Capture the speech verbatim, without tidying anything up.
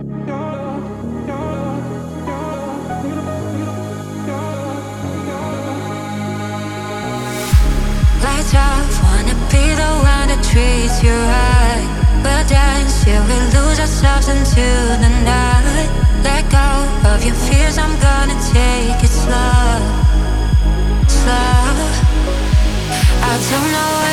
Lights off, wanna be the one that treats you right. We'll dance, yeah, we lose ourselves into the night. Let go of your fears, I'm gonna take it slow, slow. I don't know where